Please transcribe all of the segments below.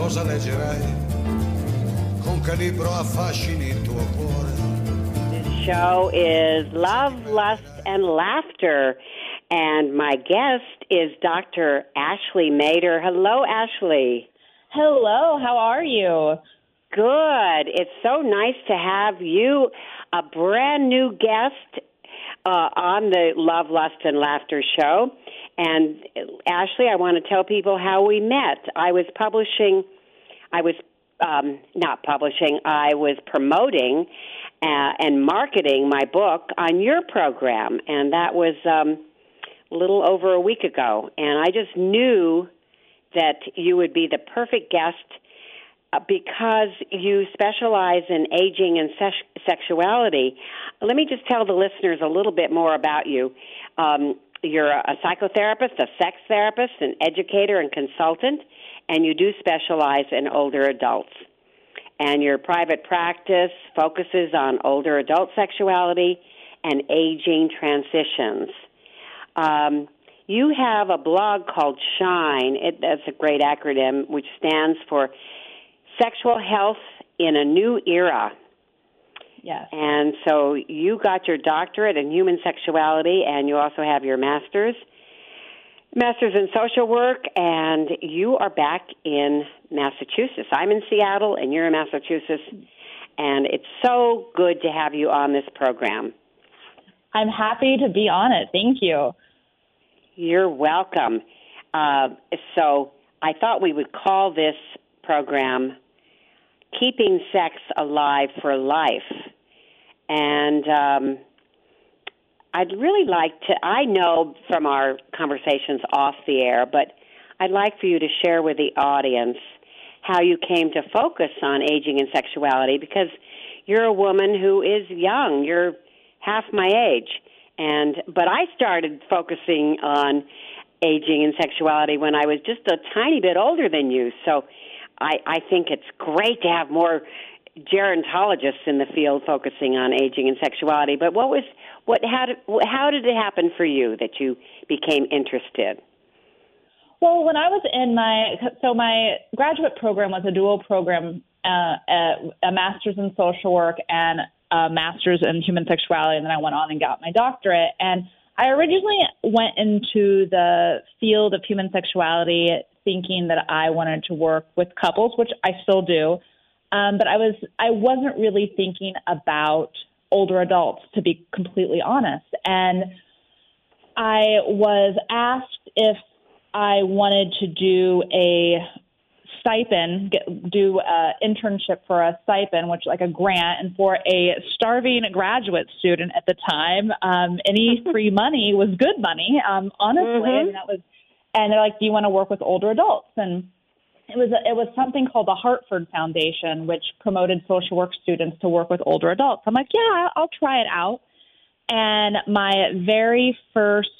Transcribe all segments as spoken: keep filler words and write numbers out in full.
cosa leggerai? Con che libro affascini il tuo cuore? This show is Love, Lust, and Laughter. And my guest is Doctor Ashley Mader. Hello, Ashley. Hello, how are you? Good. It's so nice to have you, a brand new guest uh, on the Love, Lust, and Laughter show. And Ashley, I want to tell people how we met. I was publishing, I was um, not publishing, I was promoting uh, and marketing my book on your program, and that was um, a little over a week ago. And I just knew that you would be the perfect guest uh, because you specialize in aging and se- sexuality. Let me just tell the listeners a little bit more about you. Um, you're a psychotherapist, a sex therapist, an educator and consultant, and you do specialize in older adults. And your private practice focuses on older adult sexuality and aging transitions. Um, you have a blog called SHINE. It, that's a great acronym, which stands for Sexual Health in a New Era. Yes. And so you got your doctorate in human sexuality, and you also have your master's, master's in social work, and you are back in Massachusetts. I'm in Seattle, and you're in Massachusetts, and it's so good to have you on this program. I'm happy to be on it. Thank you. You're welcome. Uh, so I thought we would call this program Keeping Sex Alive for Life. And um, I'd really like to, I know from our conversations off the air, but I'd like for you to share with the audience how you came to focus on aging and sexuality, because you're a woman who is young. You're half my age. And but I started focusing on aging and sexuality when I was just a tiny bit older than you. So I, I think it's great to have more gerontologists in the field focusing on aging and sexuality. But what was what how did how did it happen for you that you became interested? Well, when I was in my so my graduate program was a dual program, uh, a, a master's in social work and a master's in human sexuality, and then I went on and got my doctorate. And I originally went into the field of human sexuality thinking that I wanted to work with couples, which I still do. Um, but I was I wasn't really thinking about older adults, to be completely honest. And I was asked if I wanted to do a stipend, get, do an internship for a stipend, which like a grant, and for a starving graduate student at the time, um, any free money was good money. Um, honestly, mm-hmm. I mean, that was, and they're like, "Do you want to work with older adults?" And it was a, it was something called the Hartford Foundation, which promoted social work students to work with older adults. I'm like, "Yeah, I'll try it out." And my very first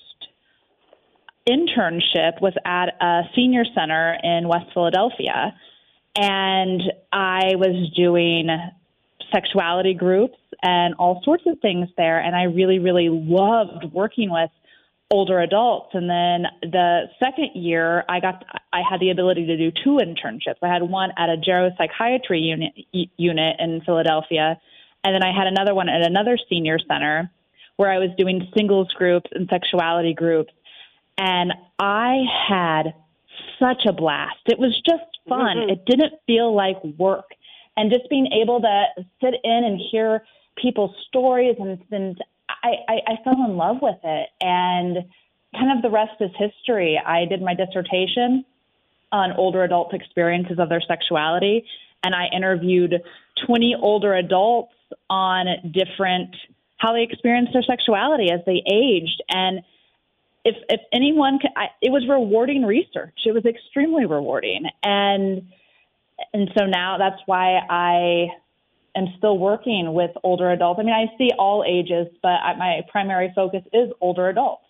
internship was at a senior center in West Philadelphia, and I was doing sexuality groups and all sorts of things there, and I really, really loved working with older adults. And then the second year, I got I had the ability to do two internships. I had one at a geropsychiatry unit, unit in Philadelphia, and then I had another one at another senior center where I was doing singles groups and sexuality groups. And I had such a blast. It was just fun. Mm-hmm. It didn't feel like work. And just being able to sit in and hear people's stories, and, and I, I, I fell in love with it. And kind of the rest is history. I did my dissertation on older adults' experiences of their sexuality, and I interviewed twenty older adults on different, how they experienced their sexuality as they aged. And If, if anyone, can, I, it was rewarding research. It was extremely rewarding. And and so now that's why I am still working with older adults. I mean, I see all ages, but I, my primary focus is older adults.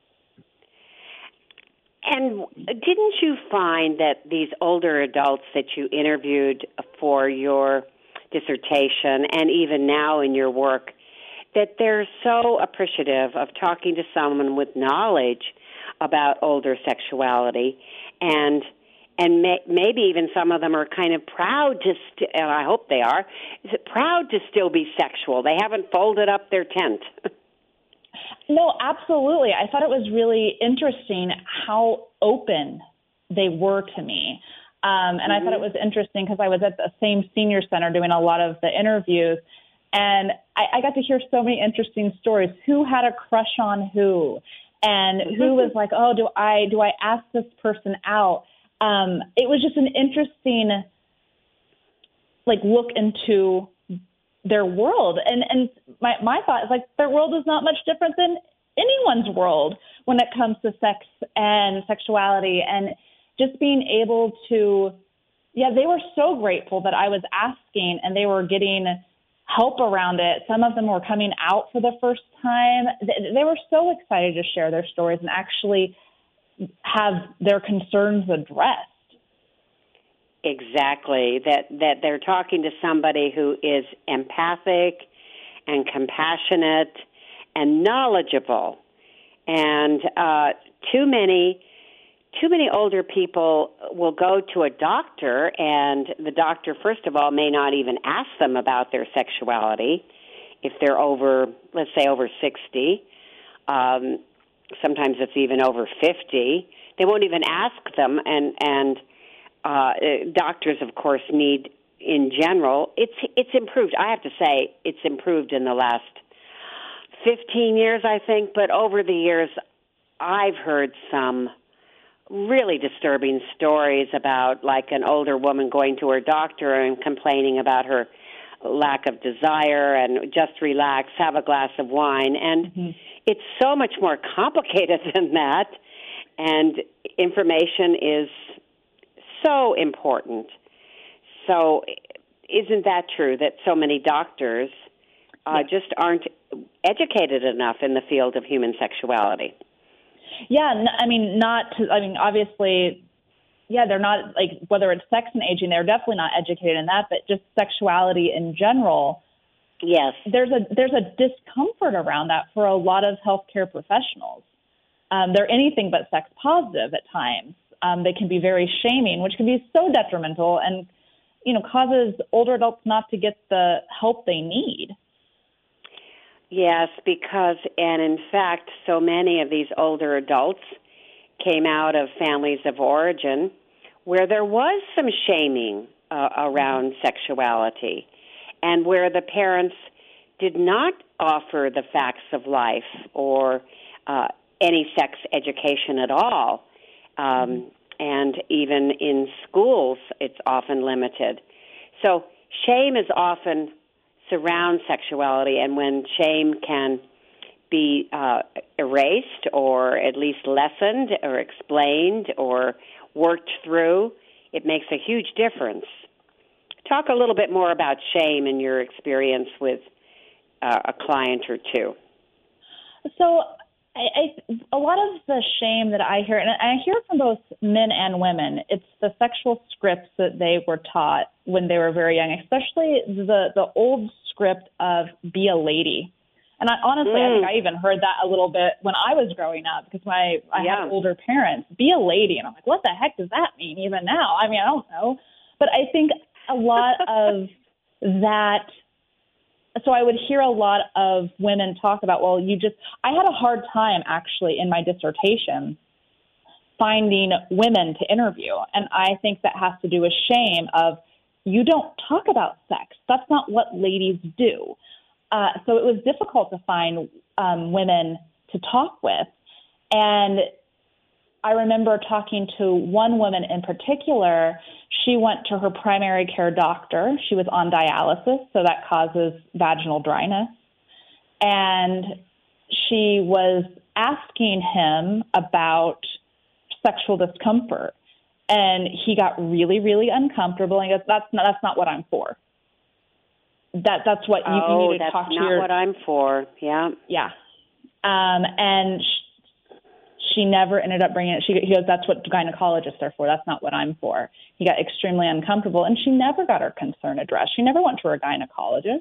And didn't you find that these older adults that you interviewed for your dissertation and even now in your work, that they're so appreciative of talking to someone with knowledge about older sexuality, and and may, maybe even some of them are kind of proud to, st- and I hope they are, is it proud to still be sexual. They haven't folded up their tent. No, absolutely. I thought it was really interesting how open they were to me. Um, and mm-hmm. I thought it was interesting because I was at the same senior center doing a lot of the interviews, and I, I got to hear so many interesting stories. Who had a crush on who? And who was like, oh, do I do I ask this person out? Um, it was just an interesting, like, look into their world. And and my, my thought is, like, their world is not much different than anyone's world when it comes to sex and sexuality. And just being able to, yeah, they were so grateful that I was asking and they were getting help around it. Some of them were coming out for the first time. They were so excited to share their stories and actually have their concerns addressed. Exactly, that that they're talking to somebody who is empathic and compassionate and knowledgeable. And uh, too many too many older people will go to a doctor, and the doctor, first of all, may not even ask them about their sexuality if they're over, let's say, over sixty. Um, sometimes it's even over fifty. They won't even ask them, and and uh, doctors, of course, need, in general, it's it's improved. I have to say it's improved in the last fifteen years, I think, but over the years, I've heard some really disturbing stories about, like, an older woman going to her doctor and complaining about her lack of desire and just relax, have a glass of wine. And mm-hmm. it's so much more complicated than that. And information is so important. So isn't that true that so many doctors uh, yeah. just aren't educated enough in the field of human sexuality? Yeah, I mean, not to, I mean, obviously, yeah, they're not, like, whether it's sex and aging, they're definitely not educated in that, but just sexuality in general. Yes. There's a there's a discomfort around that for a lot of healthcare professionals. Um, they're anything but sex positive at times. Um, they can be very shaming, which can be so detrimental and, you know, causes older adults not to get the help they need. Yes, because, and in fact, so many of these older adults came out of families of origin where there was some shaming uh, around sexuality and where the parents did not offer the facts of life or uh, any sex education at all. Um, and even in schools, it's often limited. So shame is often surround sexuality, and when shame can be uh, erased or at least lessened or explained or worked through, it makes a huge difference. Talk a little bit more about shame in your experience with uh, a client or two. So I, I, a lot of the shame that I hear, and I hear from both men and women, it's the sexual scripts that they were taught when they were very young, especially the, the old script of be a lady. And I, honestly, mm. I think I even heard that a little bit when I was growing up because my I yeah. had older parents, be a lady. And I'm like, what the heck does that mean even now? I mean, I don't know. But I think a lot of that, so I would hear a lot of women talk about, well, you just, I had a hard time actually in my dissertation finding women to interview. And I think that has to do with shame of you don't talk about sex. That's not what ladies do. Uh, so it was difficult to find um, women to talk with. And I remember talking to one woman in particular. She went to her primary care doctor. She was on dialysis, so that causes vaginal dryness. And she was asking him about sexual discomfort. And he got really, really uncomfortable. And he goes, that's not, that's not what I'm for. That That's what you, oh, you need to talk to your... Oh, that's not what I'm for, yeah. Yeah. Um, and she, she never ended up bringing it. She, he goes, that's what gynecologists are for. That's not what I'm for. He got extremely uncomfortable, and she never got her concern addressed. She never went to her gynecologist.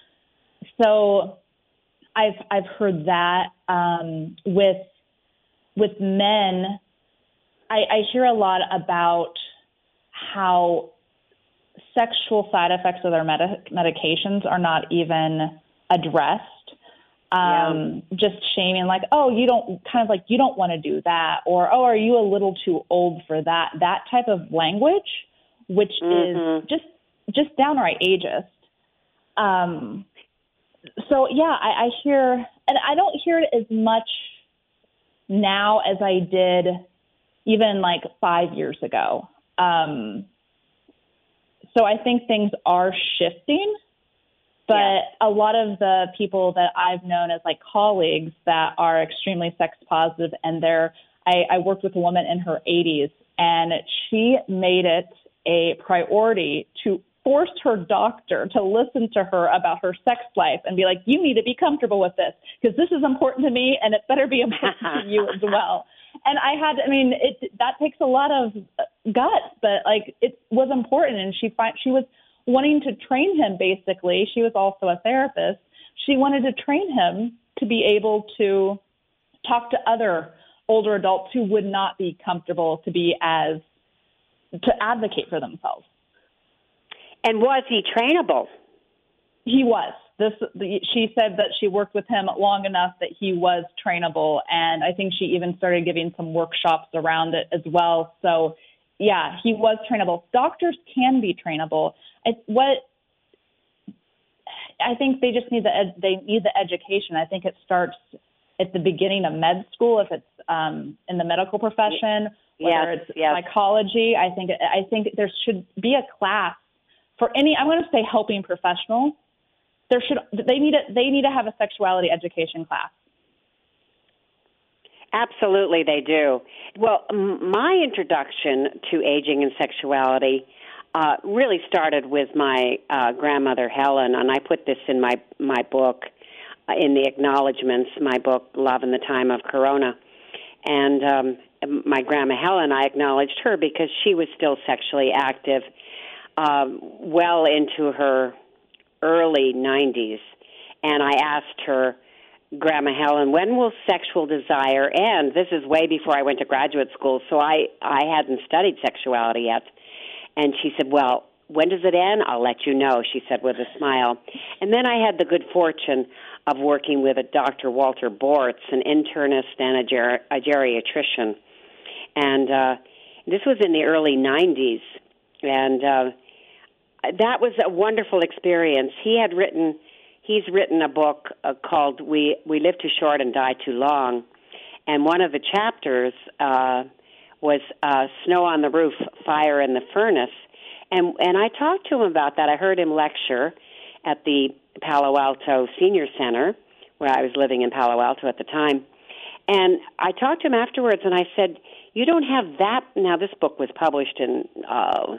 So I've I've heard that um, with with men. I, I hear a lot about how sexual side effects of their med- medications are not even addressed. Um, yeah. Just shaming, like, oh, you don't, kind of like, you don't want to do that, or, oh, are you a little too old for that? That type of language, which mm-hmm. is just, just downright ageist. Um, so yeah, I, I hear, and I don't hear it as much now as I did even like five years ago. Um, so I think things are shifting. But yeah. a lot of the people that I've known as like colleagues that are extremely sex positive, and they're, I, I worked with a woman in her eighties, and she made it a priority to force her doctor to listen to her about her sex life and be like, you need to be comfortable with this because this is important to me and it better be important to you as well. And I had, I mean, it that takes a lot of guts, but like it was important, and she find, she was wanting to train him, basically. She was also a therapist. She wanted to train him to be able to talk to other older adults who would not be comfortable to be as, to advocate for themselves. And was he trainable? He was. This, the, she said that she worked with him long enough that he was trainable, and I think she even started giving some workshops around it as well. So, yeah, he was trainable. Doctors can be trainable. It's what I think they just need the ed, they need the education. I think it starts at the beginning of med school if it's um, in the medical profession, whether yes, it's yes. psychology. I think I think there should be a class for any. I'm going to say helping professional. There should they need a, they need to have a sexuality education class. Absolutely, they do. Well, m- my introduction to aging and sexuality uh, really started with my uh, grandmother, Helen, and I put this in my, my book, uh, in the acknowledgments, my book, Love in the Time of Corona. And um, my grandma, Helen, I acknowledged her because she was still sexually active um, well into her early nineties. And I asked her, Grandma Helen, when will sexual desire end? This is way before I went to graduate school, so I, I hadn't studied sexuality yet. And she said, well, when does it end? I'll let you know, she said with a smile. And then I had the good fortune of working with a Doctor Walter Bortz, an internist and a, ger- a geriatrician. And uh, this was in the early nineties. And uh, that was a wonderful experience. He had written... He's written a book uh, called We We Live Too Short and Die Too Long, and one of the chapters uh, was uh, Snow on the Roof, Fire in the Furnace, and and I talked to him about that. I heard him lecture at the Palo Alto Senior Center, where I was living in Palo Alto at the time, and I talked to him afterwards, and I said, you don't have that, now this book was published in, uh,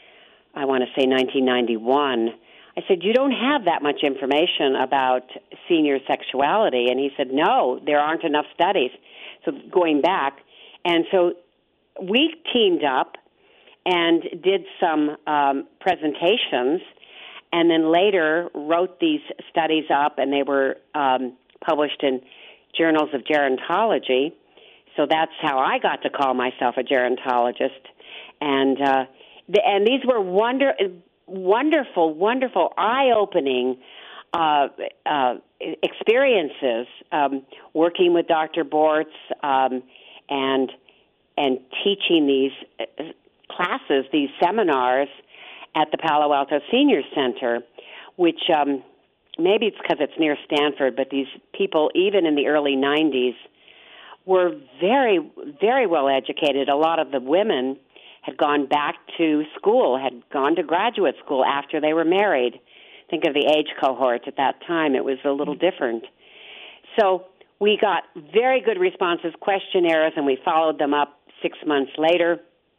I want to say nineteen ninety-one, I said, you don't have that much information about senior sexuality. And he said, no, there aren't enough studies. So going back, and so we teamed up and did some um, presentations, and then later wrote these studies up, and they were um, published in journals of gerontology. So that's how I got to call myself a gerontologist. And uh, the, and these were wonder. wonderful, wonderful, eye-opening uh, uh, experiences um, working with Doctor Bortz um, and and teaching these classes, these seminars at the Palo Alto Senior Center, which um, maybe it's because it's near Stanford, but these people, even in the early nineties, were very, very well educated. A lot of the women had gone back to school, had gone to graduate school after they were married. Think of the age cohort at that time. It was a little different. So we got very good responses, questionnaires, and we followed them up six months later.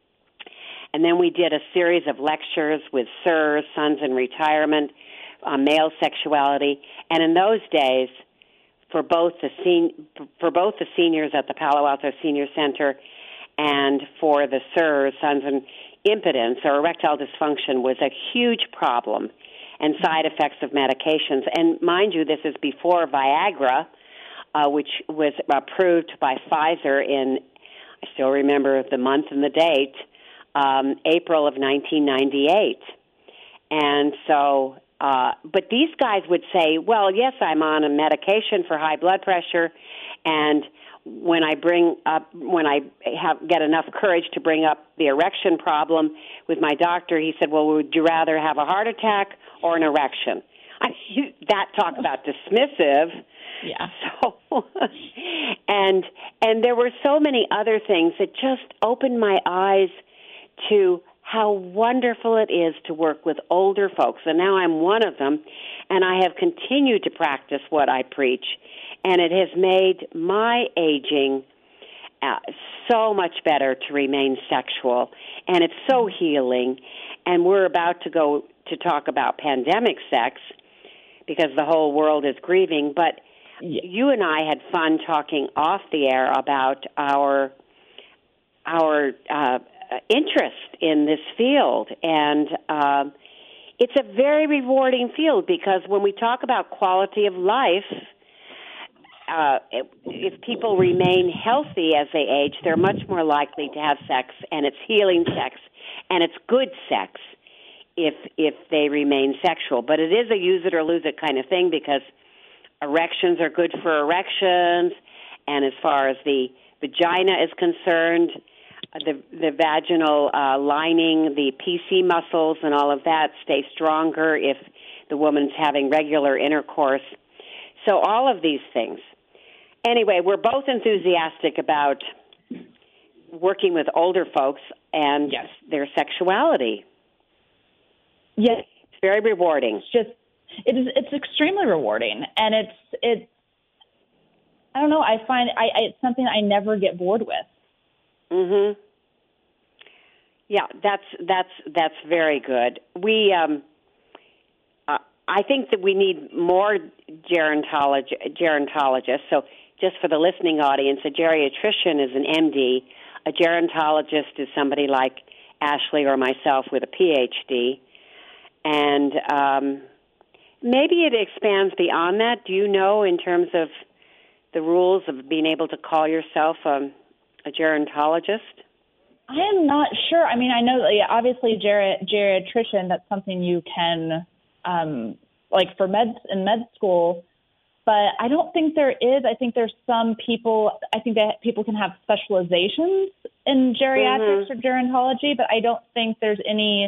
And then we did a series of lectures with S I R S, Sons in Retirement, on male sexuality. And in those days, for both the sen- for both the seniors at the Palo Alto Senior Center and for the S I R S, Sons in Impotence or erectile dysfunction, was a huge problem and side effects of medications. And mind you, this is before Viagra, uh, which was approved by Pfizer in, I still remember the month and the date, um, April of nineteen ninety-eight. And so, uh, but these guys would say, well, yes, I'm on a medication for high blood pressure, and when I bring up, when I have get enough courage to bring up the erection problem with my doctor, he said, well, would you rather have a heart attack or an erection? I mean, that talk about dismissive. Yeah. So, and and there were so many other things that just opened my eyes to how wonderful it is to work with older folks. And now I'm one of them, and I have continued to practice what I preach, and it has made my aging uh, so much better to remain sexual, and it's so healing. And we're about to go to talk about pandemic sex because the whole world is grieving, but yeah. you and I had fun talking off the air about our our uh, interest in this field, and uh, it's a very rewarding field because when we talk about quality of life, uh, if people remain healthy as they age, they're much more likely to have sex, and it's healing sex, and it's good sex if if they remain sexual. But it is a use it or lose it kind of thing because erections are good for erections, and as far as the vagina is concerned, the the vaginal uh, lining, the P C muscles and all of that stay stronger if the woman's having regular intercourse. So all of these things. Anyway, we're both enthusiastic about working with older folks and yes. their sexuality. Yes. It's very rewarding. It's just it is it's extremely rewarding, and it's it's I don't know, I find I, I it's something I never get bored with. Mhm. Yeah, that's that's that's very good. We, um, uh, I think that we need more gerontology, gerontologists. So, just for the listening audience, a geriatrician is an M D. A gerontologist is somebody like Ashley or myself with a P H D, and um, maybe it expands beyond that. Do you know, in terms of the rules of being able to call yourself a, a gerontologist? I am not sure. I mean, I know that yeah, obviously geri- geriatrician, that's something you can, um, like for med in med school, but I don't think there is. I think there's some people, I think that people can have specializations in geriatrics mm-hmm. or gerontology, but I don't think there's any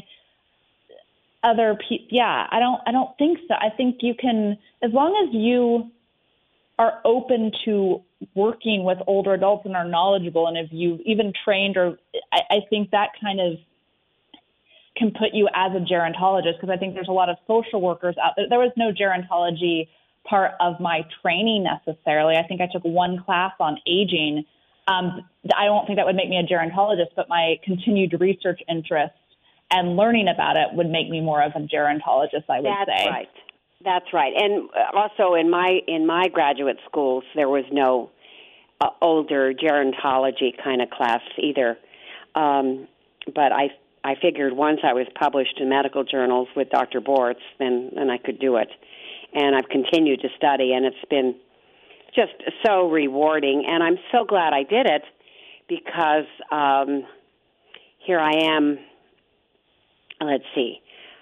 other pe- yeah, I don't, I don't think so. I think you can, as long as you are open to working with older adults and are knowledgeable, and if you've even trained, or I, I think that kind of can put you as a gerontologist, because I think there's a lot of social workers out there. There was no gerontology part of my training necessarily. I think I took one class on aging. Um, I don't think that would make me a gerontologist, but my continued research interest and learning about it would make me more of a gerontologist, I would That's say. That's right. That's right. And also in my in my graduate schools, there was no uh, older gerontology kind of class either. Um, but I I figured once I was published in medical journals with Doctor Bortz, then, then I could do it. And I've continued to study, and it's been just so rewarding. And I'm so glad I did it because um, here I am, let's see,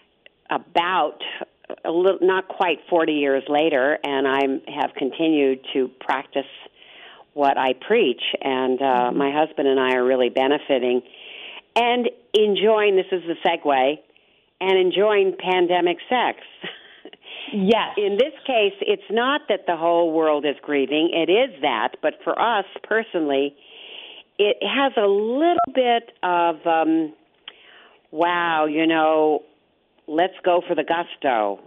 about a little, not quite forty years later, and I have continued to practice what I preach, and uh, mm-hmm. my husband and I are really benefiting and enjoying, this is the segue, and enjoying pandemic sex. Yes. In this case, it's not that the whole world is grieving. It is that, but for us personally, it has a little bit of, um, wow, you know, let's go for the gusto.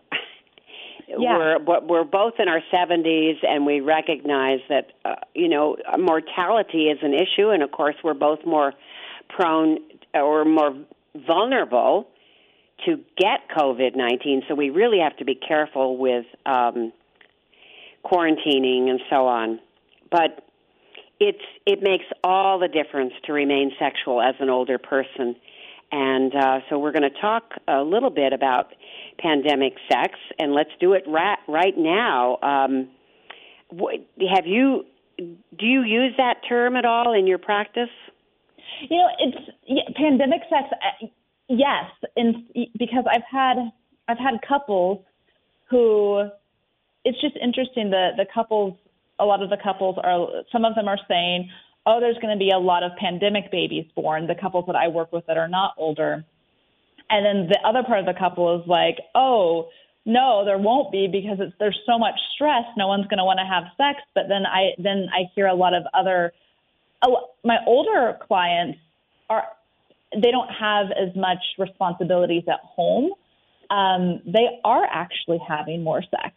Yeah. We're we're both in our seventies, and we recognize that uh, you know mortality is an issue, and of course we're both more prone or more vulnerable to get COVID nineteen. So we really have to be careful with um, quarantining and so on. But it's it makes all the difference to remain sexual as an older person. And uh, so we're going to talk a little bit about pandemic sex, and let's do it right, right now. Um, have you, do you use that term at all in your practice? You know, it's yeah, pandemic sex. uh, Yes, and because I've had I've had couples who it's just interesting. The the couples, a lot of the couples are. Some of them are saying, "Oh, there's going to be a lot of pandemic babies born." The couples that I work with that are not older, and then the other part of the couple is like, "Oh, no, there won't be because it's, there's so much stress. No one's going to want to have sex." But then I then I hear a lot of other. Oh, my older clients are. They don't have as much responsibilities at home. Um, they are actually having more sex.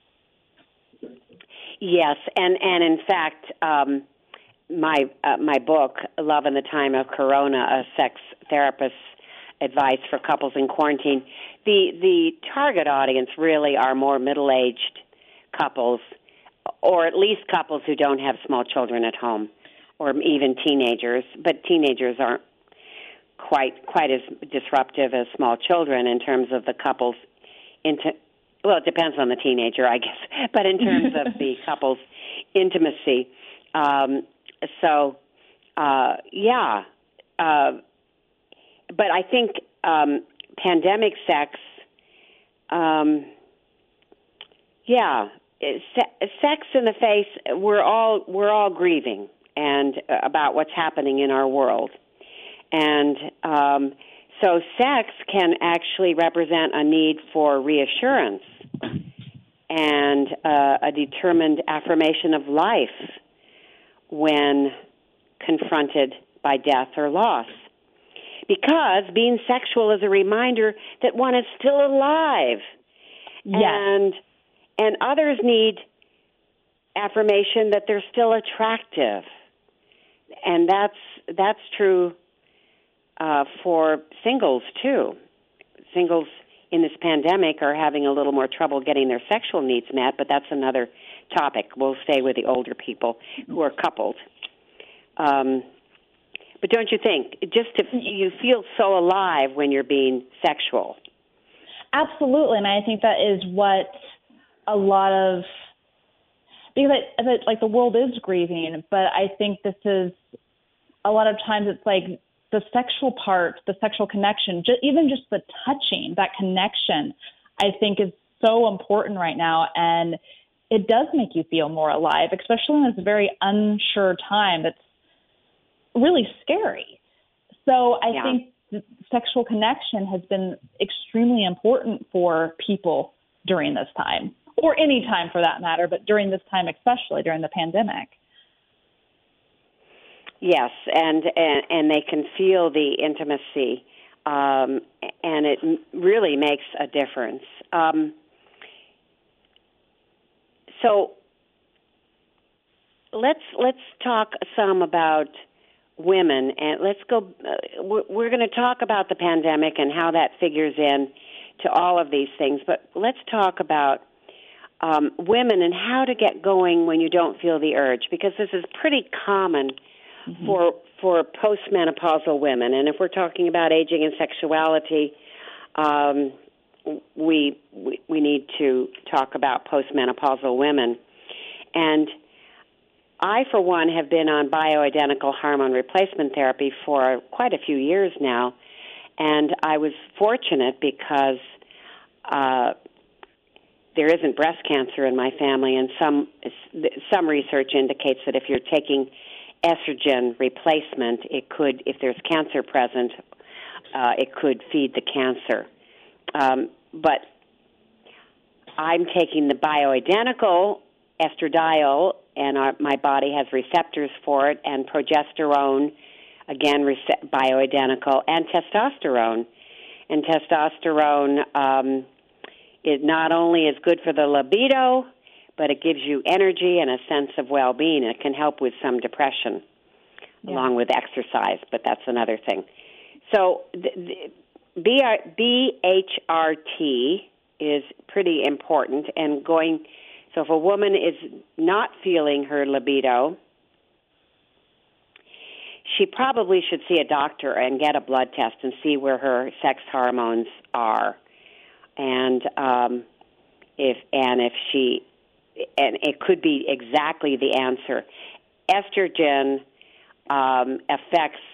Yes, and, and in fact, um, my uh, my book, Love in the Time of Corona, a sex therapist's advice for couples in quarantine, the, the target audience really are more middle-aged couples, or at least couples who don't have small children at home, or even teenagers, but teenagers aren't quite quite as disruptive as small children in terms of the couple's into well, it depends on the teenager, I guess, but in terms of the couple's intimacy. Um, so, uh, yeah, uh, but I think um, pandemic sex, um, yeah, se- sex in the face. We're all we're all grieving and uh, about what's happening in our world. And um, so sex can actually represent a need for reassurance and uh, a determined affirmation of life when confronted by death or loss. Because being sexual is a reminder that one is still alive. Yes. And, and others need affirmation that they're still attractive. And that's that's true Uh, for singles, too. Singles in this pandemic are having a little more trouble getting their sexual needs met, but that's another topic. We'll stay with the older people who are coupled. Um, but don't you think, just to, you feel so alive when you're being sexual? Absolutely, and I think that is what a lot of, because it, it, like the world is grieving, but I think this is, a lot of times it's like, the sexual part, the sexual connection, just, even just the touching, that connection, I think is so important right now. And it does make you feel more alive, especially in this very unsure time that's really scary. So I yeah. think the sexual connection has been extremely important for people during this time, or any time for that matter, but during this time, especially during the pandemic. Yes, and, and and they can feel the intimacy, um, and it really makes a difference. Um, so let's let's talk some about women, and let's go. Uh, we're, we're going to talk about the pandemic and how that figures in to all of these things, but let's talk about um, women and how to get going when you don't feel the urge, because this is pretty common. Mm-hmm. For for postmenopausal women, and if we're talking about aging and sexuality, um, we, we we need to talk about postmenopausal women. And I, for one, have been on bioidentical hormone replacement therapy for quite a few years now, and I was fortunate because uh, there isn't breast cancer in my family, and some some research indicates that if you're taking estrogen replacement, it could, if there's cancer present, uh, it could feed the cancer. Um, but I'm taking the bioidentical estradiol, and our, my body has receptors for it, and progesterone, again, rece- bioidentical, and testosterone. And testosterone um, is not only is good for the libido, but it gives you energy and a sense of well-being. It can help with some depression, yeah. along with exercise, but that's another thing. So the, the B H R T is pretty important, and going, so if a woman is not feeling her libido, she probably should see a doctor and get a blood test and see where her sex hormones are. And um, if and if she, and it could be exactly the answer. Estrogen um, affects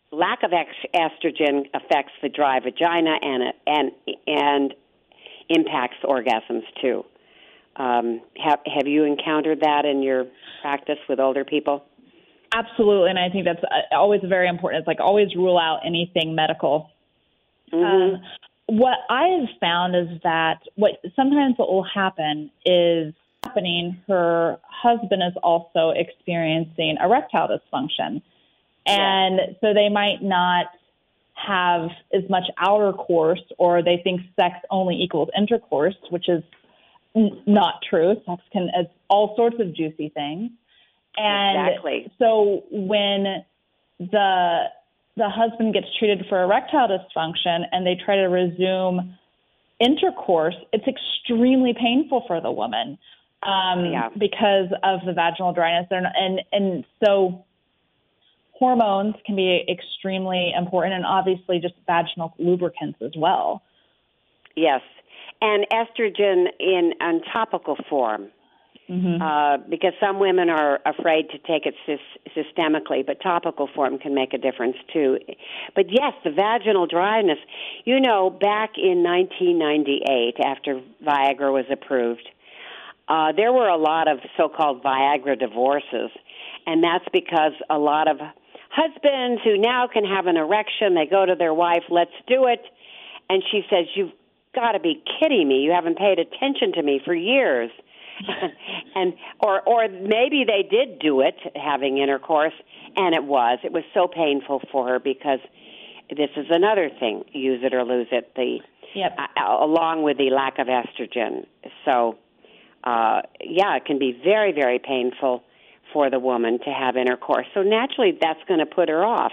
lack of ex- estrogen affects the dry vagina and and and impacts orgasms too. Um, have have you encountered that in your practice with older people? Absolutely, and I think that's always very important. It's like always rule out anything medical. Mm-hmm. Um, what I have found is that what sometimes what will happen is happening. Her husband is also experiencing erectile dysfunction, and yeah. so they might not have as much outer course, or they think sex only equals intercourse, which is n- not true. Sex can is all sorts of juicy things. And exactly. so when the the husband gets treated for erectile dysfunction and they try to resume intercourse, it's extremely painful for the woman um, yeah. because of the vaginal dryness. And, and so hormones can be extremely important, and obviously just vaginal lubricants as well. Yes, and estrogen in, in topical form. Mm-hmm. Uh, because some women are afraid to take it sy- systemically, but topical form can make a difference too. But yes, the vaginal dryness, you know, back in nineteen ninety-eight, after Viagra was approved, uh, there were a lot of so-called Viagra divorces, and that's because a lot of husbands who now can have an erection, they go to their wife, let's do it, and she says, you've got to be kidding me, you haven't paid attention to me for years. and or or maybe they did do it, having intercourse, and it was. It was so painful for her because this is another thing, use it or lose it, the yep. uh, along with the lack of estrogen. So, uh, yeah, it can be very, very painful for the woman to have intercourse. So naturally, that's going to put her off.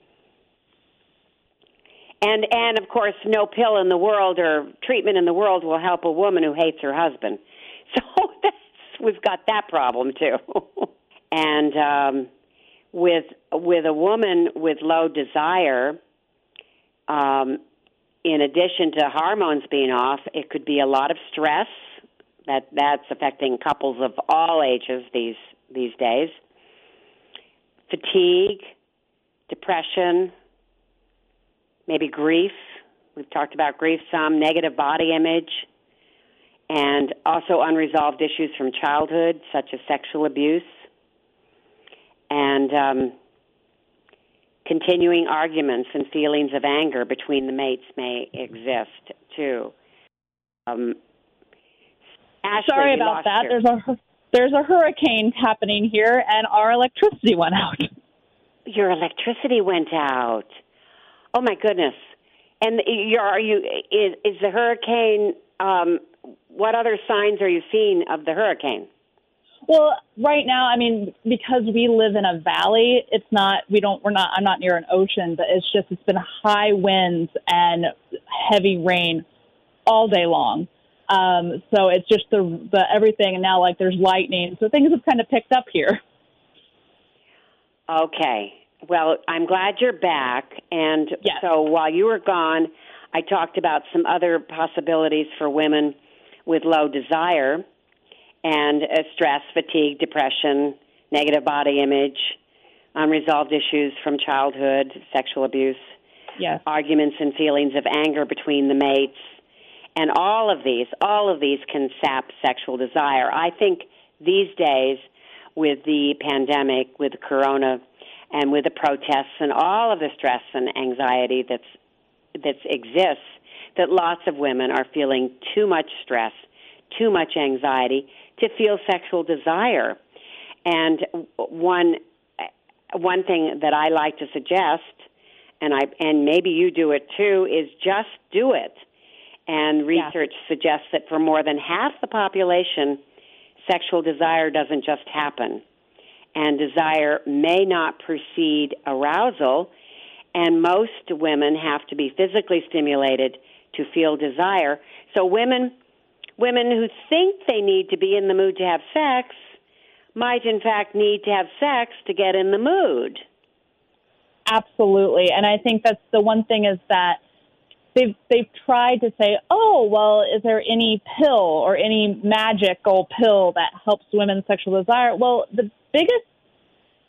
And, and of course, no pill in the world or treatment in the world will help a woman who hates her husband. So that's, we've got that problem too. and um, with with a woman with low desire, um, in addition to hormones being off, it could be a lot of stress. That that's affecting couples of all ages these these days. Fatigue, depression, maybe grief. We've talked about grief some, negative body image. And also unresolved issues from childhood, such as sexual abuse, and um, continuing arguments and feelings of anger between the mates may exist, too. Um, Ashley, Sorry about that. There's a, there's a hurricane happening here, and our electricity went out. Your electricity went out. Oh, my goodness. And you're, are you? Is, is the hurricane... Um, what other signs are you seeing of the hurricane? Well, right now, I mean, because we live in a valley, it's not, we don't, we're not, I'm not near an ocean, but it's just, it's been high winds and heavy rain all day long. Um, so it's just the, the everything, and now like there's lightning. So things have kind of picked up here. Okay. Well, I'm glad you're back. And yes. So while you were gone, I talked about some other possibilities for women with low desire and uh, stress, fatigue, depression, negative body image, unresolved issues from childhood, sexual abuse, yes. arguments and feelings of anger between the mates. And all of these, all of these can sap sexual desire. I think these days with the pandemic, with corona, and with the protests and all of the stress and anxiety that's that exists, that lots of women are feeling too much stress, too much anxiety to feel sexual desire. And one one thing that I like to suggest, and I and maybe you do it too, is just do it. And research yeah. suggests that for more than half the population, sexual desire doesn't just happen. And desire may not precede arousal, and most women have to be physically stimulated to feel desire. So women women who think they need to be in the mood to have sex might, in fact, need to have sex to get in the mood. Absolutely. And I think that's the one thing is that they've they've tried to say, oh, well, is there any pill or any magical pill that helps women's sexual desire? Well, the biggest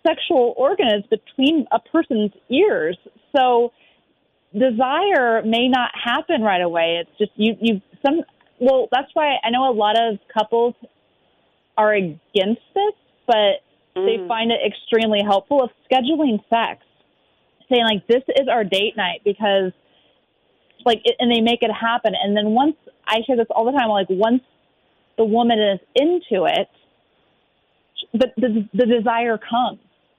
sexual organ is between a person's ears. So desire may not happen right away. It's just you, you, some, well, that's why I know a lot of couples are against this, but mm. they find it extremely helpful of scheduling sex, saying like, this is our date night because like, it, and they make it happen. And then once I hear this all the time, like once the woman is into it, the, the, the desire comes.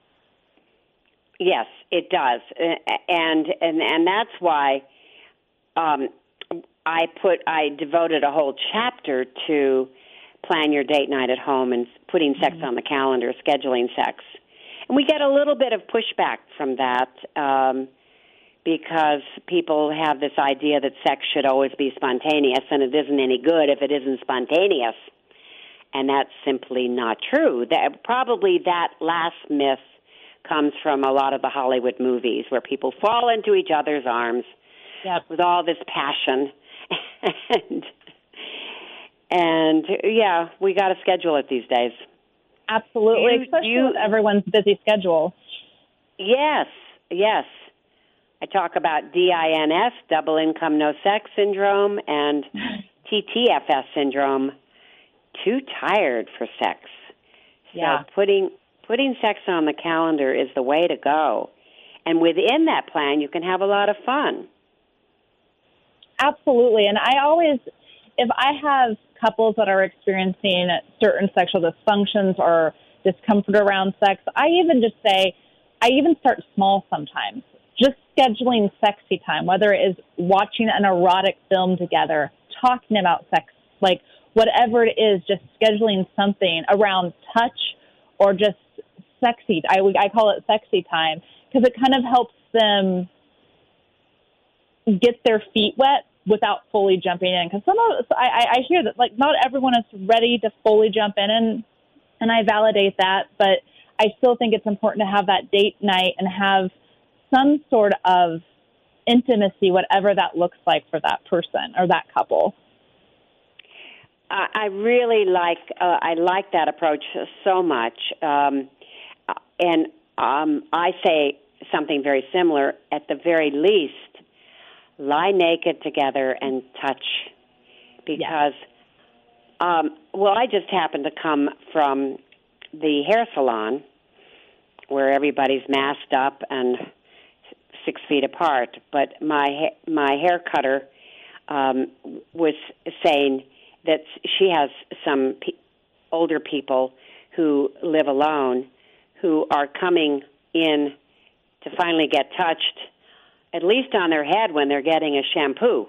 Yes, it does. And, and, and that's why, um, I put, I devoted a whole chapter to plan your date night at home and putting sex mm-hmm. on the calendar, scheduling sex. And we get a little bit of pushback from that um, because people have this idea that sex should always be spontaneous, and it isn't any good if it isn't spontaneous. And that's simply not true. That, probably that last myth comes from a lot of the Hollywood movies where people fall into each other's arms yep. with all this passion. and, and, yeah, we got to schedule it these days. Absolutely, you, especially you, with everyone's busy schedule. Yes, yes. I talk about D I N S, double income no sex syndrome, and T T F S syndrome, too tired for sex. So yeah. putting putting sex on the calendar is the way to go. And within that plan, you can have a lot of fun. Absolutely. And I always, if I have couples that are experiencing certain sexual dysfunctions or discomfort around sex, I even just say, I even start small sometimes. Just scheduling sexy time, whether it is watching an erotic film together, talking about sex, like whatever it is, just scheduling something around touch or just sexy. I, I call it sexy time because it kind of helps them get their feet wet without fully jumping in. Because some of us, I, I hear that like not everyone is ready to fully jump in, and and I validate that. But I still think it's important to have that date night and have some sort of intimacy, whatever that looks like for that person or that couple. I really like uh, I like that approach so much, um, and um, I say something very similar. At the very least, lie naked together and touch, because yes. um, well, I just happened to come from the hair salon where everybody's masked up and six feet apart, but my my hair cutter um, was saying that she has some pe- older people who live alone who are coming in to finally get touched, at least on their head when they're getting a shampoo.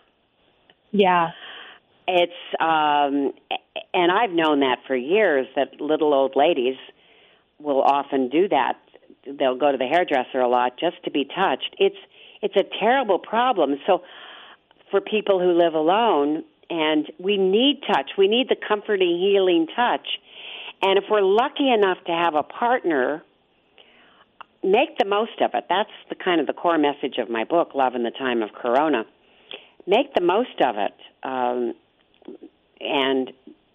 Yeah. It's, um, and I've known that for years, that little old ladies will often do that. They'll go to the hairdresser a lot just to be touched. It's, it's a terrible problem. So for people who live alone, and we need touch. We need the comforting, healing touch. And if we're lucky enough to have a partner, make the most of it. That's the kind of the core message of my book, Love in the Time of Corona. Make the most of it um, and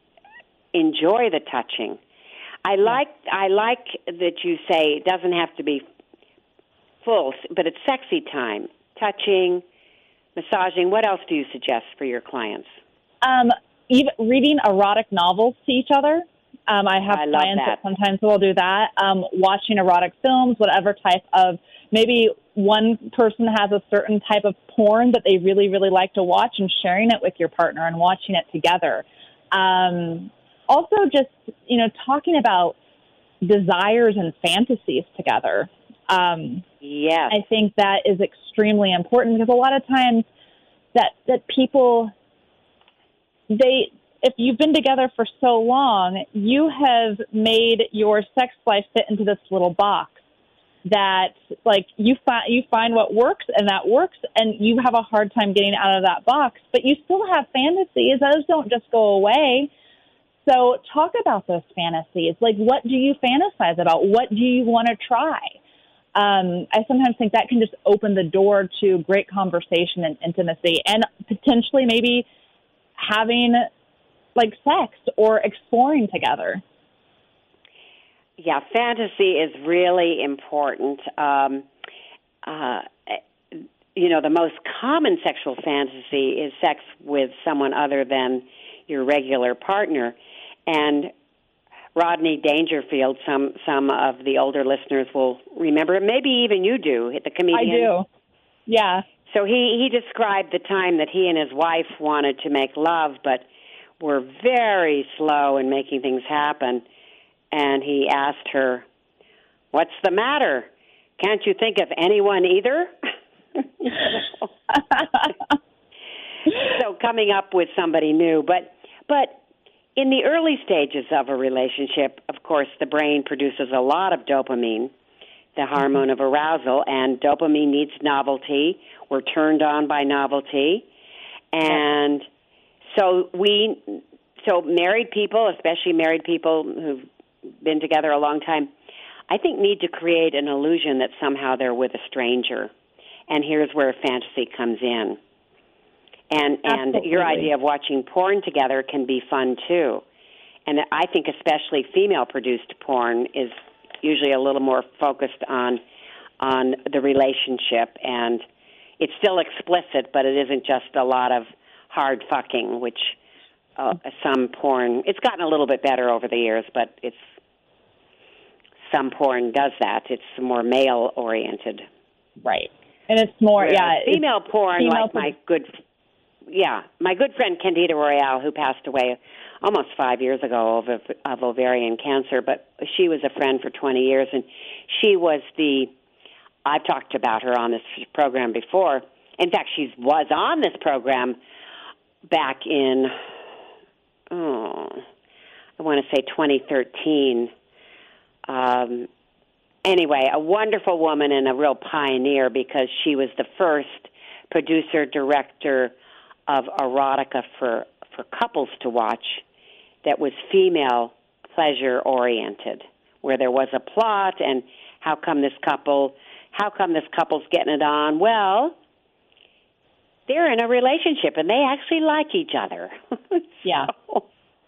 enjoy the touching. I like I like that you say it doesn't have to be full, but it's sexy time, touching, massaging. What else do you suggest for your clients? Um, even reading erotic novels to each other. Um, I have I clients that. that sometimes will do that. Um, watching erotic films, whatever type of, maybe one person has a certain type of porn that they really, really like to watch, and sharing it with your partner and watching it together. Um, also just, you know, talking about desires and fantasies together. Um, yes. I think that is extremely important because a lot of times that, that people, they, if you've been together for so long, you have made your sex life fit into this little box that, like, you find you find what works, and that works, and you have a hard time getting out of that box. But you still have fantasies; those don't just go away. So, talk about those fantasies. Like, what do you fantasize about? What do you want to try? Um, I sometimes think that can just open the door to great conversation and intimacy, and potentially maybe having like sex or exploring together. Yeah, fantasy is really important. Um, uh, you know, the most common sexual fantasy is sex with someone other than your regular partner. And Rodney Dangerfield, some some of the older listeners will remember, maybe even you do, the comedian. I do, yeah. So he, he described the time that he and his wife wanted to make love, but were very slow in making things happen. And he asked her, "What's the matter? Can't you think of anyone either?" So coming up with somebody new. But but in the early stages of a relationship, of course, the brain produces a lot of dopamine, the hormone of arousal, and dopamine needs novelty. We're turned on by novelty. And so we, so married people, especially married people who've been together a long time, I think need to create an illusion that somehow they're with a stranger. And here's where fantasy comes in. And and Absolutely. Your idea of watching porn together can be fun, too. And I think especially female-produced porn is usually a little more focused on on the relationship. And it's still explicit, but it isn't just a lot of hard fucking, which uh, some porn... It's gotten a little bit better over the years, but it's some porn does that. It's more male-oriented. Right. And it's more, Whereas yeah. female porn, female like my good... Yeah, my good friend Candida Royale, who passed away almost five years ago of, of ovarian cancer, but she was a friend for twenty years, and she was the, I've talked about her on this program before. In fact, she was on this program back in, oh, I want to say twenty thirteen. Um, anyway, a wonderful woman and a real pioneer because she was the first producer, director of erotica for, for couples to watch that was female pleasure-oriented, where there was a plot and how come this couple, how come this couple's getting it on? Well, they're in a relationship and they actually like each other. Yeah. So,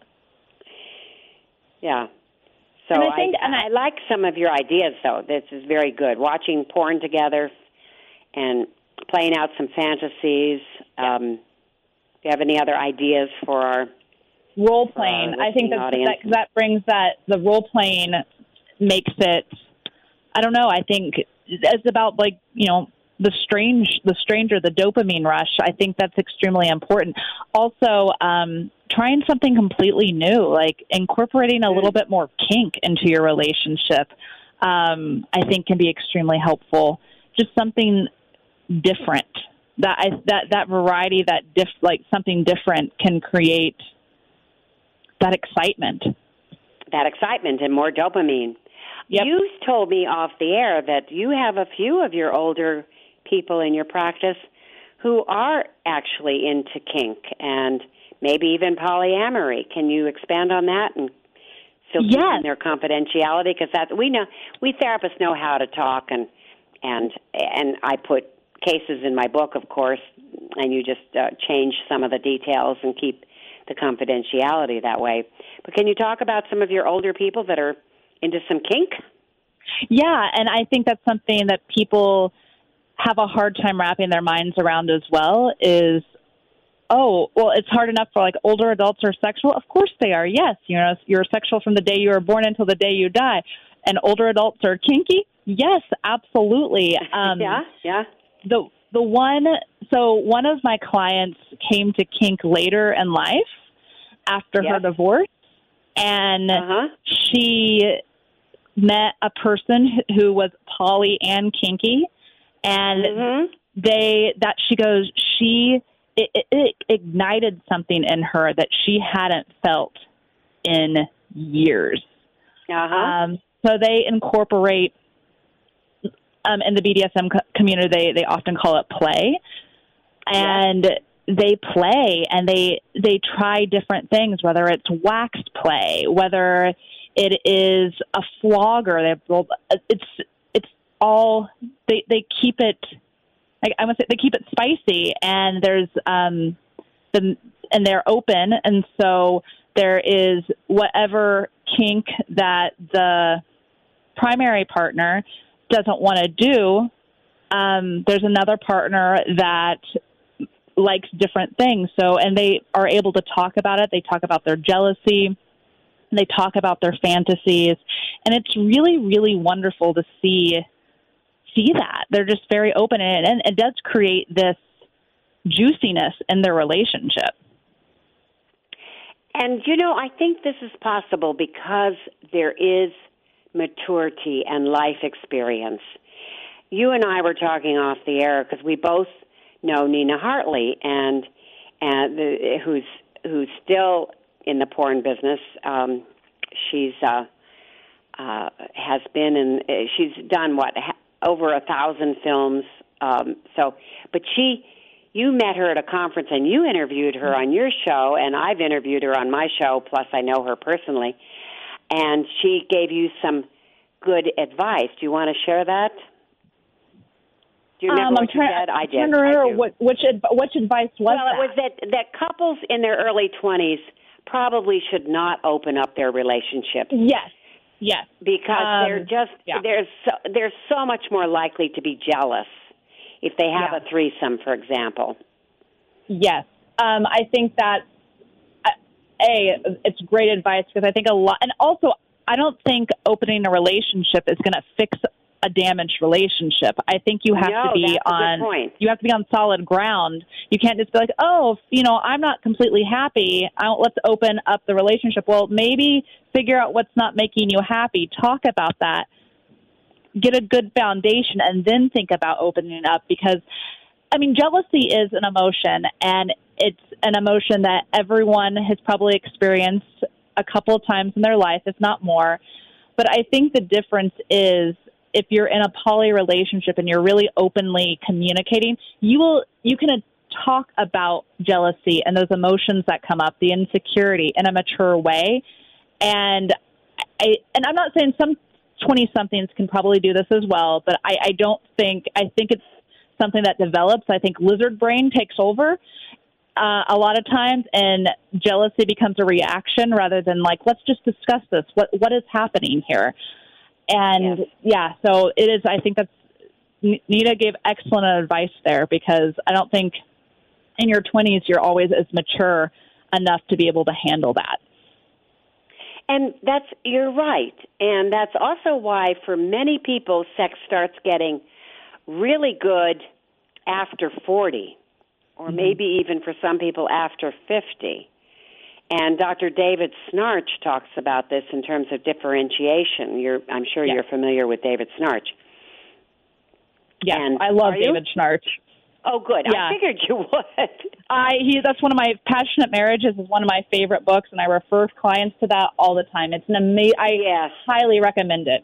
yeah. So and I, think, I, and I, I like some of your ideas, though. This is very good. Watching porn together and playing out some fantasies. Um, do you have any other ideas for our role playing? uh, I think that, that that brings that the role playing makes it. I don't know. I think it's about like you know the strange, the stranger, the dopamine rush. I think that's extremely important. Also, um, trying something completely new, like incorporating a little bit more kink into your relationship. Um, I think can be extremely helpful. Just something different. That I, that that variety, that diff, like something different, can create that excitement. That excitement and more dopamine. Yep. You told me off the air that you have a few of your older people in your practice who are actually into kink and maybe even polyamory. Can you expand on that and still keep yes. in their confidentiality? Because that we know we therapists know how to talk, and and and I put cases in my book, of course, and you just uh, change some of the details and keep the confidentiality that way. But can you talk about some of your older people that are into some kink? Yeah, and I think that's something that people have a hard time wrapping their minds around as well is, oh, well, it's hard enough for like older adults are sexual. Of course they are. Yes, you know, you're sexual from the day you were born until the day you die. And older adults are kinky? Yes, absolutely. Um, yeah, yeah. The the one so one of my clients came to kink later in life after yes. her divorce, and uh-huh. she met a person who was poly and kinky, and mm-hmm. they that she goes she it, it, it ignited something in her that she hadn't felt in years. Uh-huh. Um, so they incorporate. Um, in the B D S M co- community, they, they often call it play, and yes. they play and they they try different things, whether it's waxed play, whether it is a flogger. They it's it's all they they keep it. Like I would say, they keep it spicy, and there's um the and they're open, and so there is whatever kink that the primary partner doesn't want to do, um, there's another partner that likes different things. So, and they are able to talk about it. They talk about their jealousy. They talk about their fantasies. And it's really, really wonderful to see see that. They're just very open, and it, and it does create this juiciness in their relationship. And, you know, I think this is possible because there is maturity and life experience. You and I were talking off the air because we both know Nina Hartley, and and the, who's who's still in the porn business. Um, she's uh, uh, has been in. Uh, she's done what ha- over a thousand films. Um, so, but she. You met her at a conference, and you interviewed her on your show, and I've interviewed her on my show, plus I know her personally, and she gave you some good advice. Do you want to share that? Do you remember um, what I'm you trying, said? I did. I'm trying to remember I do. what, which, which advice was well, that? Well, it was that, that couples in their early twenties probably should not open up their relationship. Yes, yes. Because um, they're just, yeah. they're, so, they're so much more likely to be jealous if they have yeah. a threesome, for example. Yes. Um, I think that, uh, A, it's great advice because I think a lot, and also I don't think opening a relationship is going to fix a damaged relationship. I think you have no, to be that's a on, good point. you have to be on solid ground. You can't just be like, oh, you know, I'm not completely happy. I don't, let's open up the relationship. Well, maybe figure out what's not making you happy. Talk about that. Get a good foundation and then think about opening up, because, I mean, jealousy is an emotion, and it's an emotion that everyone has probably experienced a couple of times in their life, if not more. But I think the difference is if you're in a poly relationship and you're really openly communicating, you will you can talk about jealousy and those emotions that come up, the insecurity, in a mature way. And I and I'm not saying some twenty-somethings can probably do this as well, but I, I don't think, I think it's something that develops. I think lizard brain takes over uh, a lot of times, and jealousy becomes a reaction rather than like, let's just discuss this. What What is happening here? And yes. yeah, so it is, I think that's, Nita gave excellent advice there, because I don't think in your twenties you're always as mature enough to be able to handle that. And that's, you're right. And that's also why for many people, sex starts getting really good after forty, or mm-hmm. maybe even for some people after fifty. And Doctor David Snarch talks about this in terms of differentiation. You're, I'm sure yes. you're familiar with David Snarch. Yes, and I love David Snarch. Oh, good. Yeah. I figured you would. I he that's one of my Passionate Marriages is one of my favorite books, and I refer clients to that all the time. It's an amazing. I yes. highly recommend it.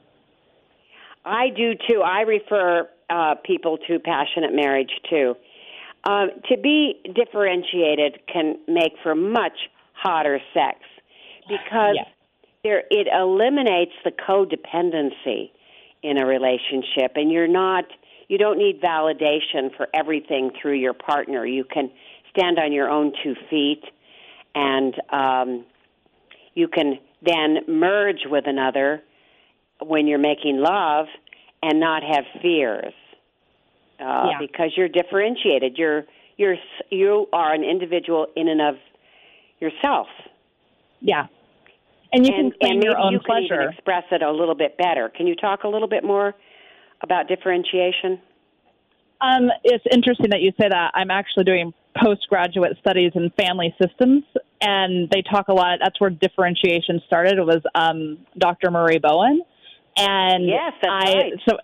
I do too. I refer uh, people to Passionate Marriage too. Um, to be differentiated can make for much hotter sex, because yes. there it eliminates the codependency in a relationship, and you're not. You don't need validation for everything through your partner. You can stand on your own two feet, and um, you can then merge with another when you're making love and not have fears uh, yeah. because you're differentiated. You're you're you are an individual in and of yourself. Yeah, and you and, can claim and your own you pleasure. Can even express it a little bit better. Can you talk a little bit more about differentiation? Um, it's interesting that you say that. I'm actually doing postgraduate studies in family systems, and they talk a lot. That's where differentiation started. It was um, Doctor Murray Bowen, and yes, that's I right. so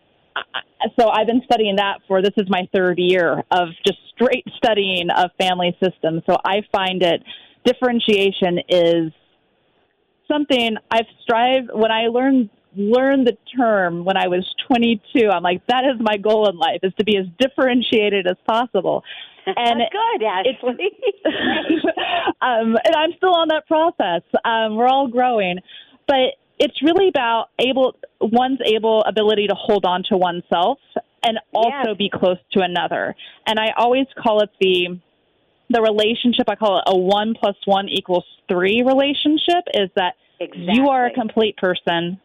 so I've been studying that for this is my third year of just straight studying of family systems. So I find it differentiation is something I've strived when I learned. learned the term when I was twenty-two. I'm like, that is my goal in life, is to be as differentiated as possible. And good, Ashley. um, and I'm still on that process. Um, we're all growing, but it's really about able one's able ability to hold on to oneself and also yes. be close to another. And I always call it the the relationship. I call it a one plus one equals three relationship. Is that exactly. you are a complete person.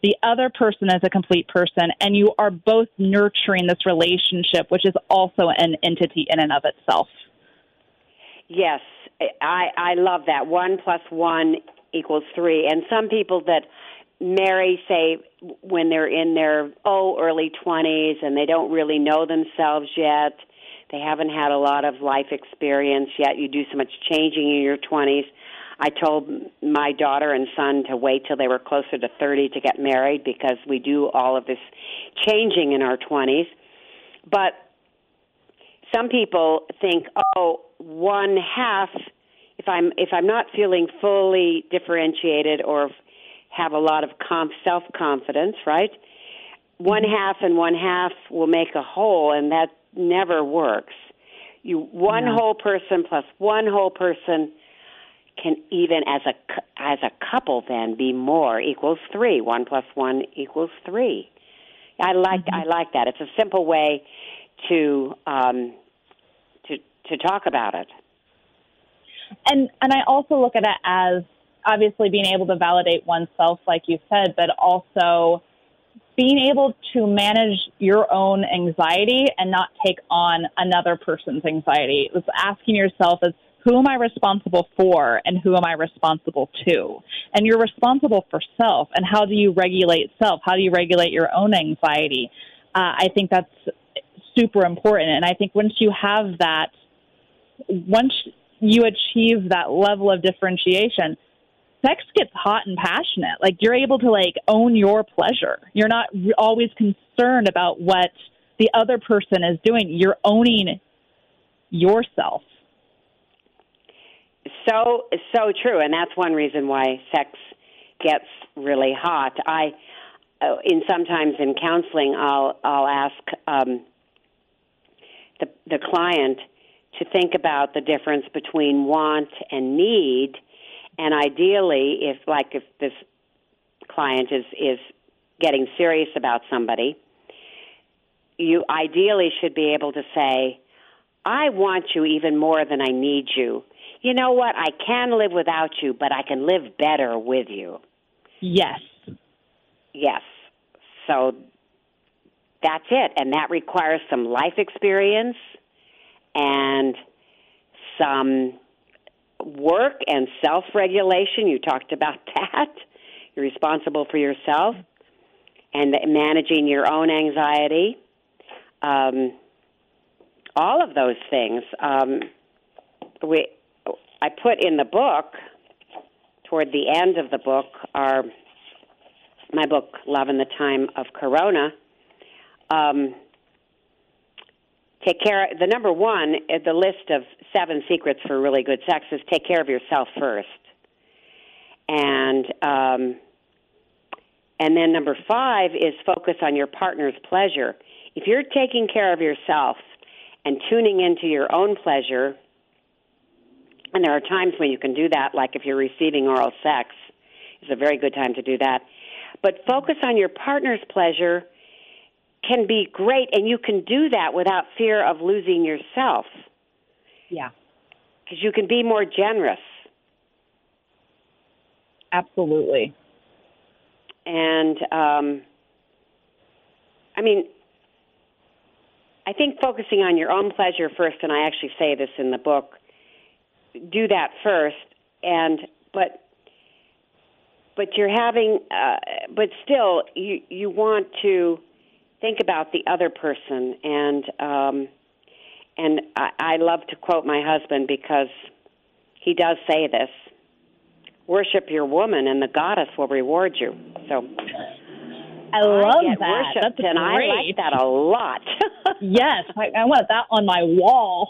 the other person is a complete person, and you are both nurturing this relationship, which is also an entity in and of itself. Yes, I, I love that. One plus one equals three. And some people that marry, say, when they're in their, oh, early twenties and they don't really know themselves yet, they haven't had a lot of life experience yet, you do so much changing in your twenties. I told my daughter and son to wait till they were closer to thirty to get married because we do all of this changing in our twenties. But some people think, oh, one half, if I'm if I'm not feeling fully differentiated or have a lot of comp, self-confidence, right? One half and one half will make a whole, and that never works. You one No. whole person plus one whole person can even as a as a couple then be more, equals three. One plus one equals three. I like Mm-hmm. I like that. It's a simple way to um, to to talk about it. And and I also look at it as obviously being able to validate oneself, like you said, but also being able to manage your own anxiety and not take on another person's anxiety. It's asking yourself is, who am I responsible for and who am I responsible to? And you're responsible for self. And how do you regulate self? How do you regulate your own anxiety? Uh, I think that's super important. And I think once you have that, once you achieve that level of differentiation, sex gets hot and passionate. Like, you're able to, like, own your pleasure. You're not re- always concerned about what the other person is doing. You're owning yourself. So, so true, and that's one reason why sex gets really hot. I, uh, in sometimes in counseling, I'll I'll ask um, the the client to think about the difference between want and need, and ideally, if like if this client is is getting serious about somebody, you ideally should be able to say, "I want you even more than I need you. You know what? I can live without you, but I can live better with you." Yes. Yes. So that's it. And that requires some life experience and some work and self-regulation. You talked about that. You're responsible for yourself and managing your own anxiety. Um, all of those things. Um, we... I put in the book, toward the end of the book, our my book, Love in the Time of Corona. Um, take care. The number one, the list of seven secrets for really good sex is take care of yourself first, and um, and then number five is focus on your partner's pleasure. If you're taking care of yourself and tuning into your own pleasure. And there are times when you can do that, like if you're receiving oral sex, it's a very good time to do that. But focus on your partner's pleasure can be great, and you can do that without fear of losing yourself. Yeah. Because you can be more generous. Absolutely. And, um, I mean, I think focusing on your own pleasure first, and I actually say this in the book, do that first, and but but you're having, uh, but still you you want to think about the other person, and um, and I, I love to quote my husband because he does say this: "Worship your woman, and the goddess will reward you." So I love I get that. worshipped, That's and great. I like that a lot. Yes, I, I want that on my wall.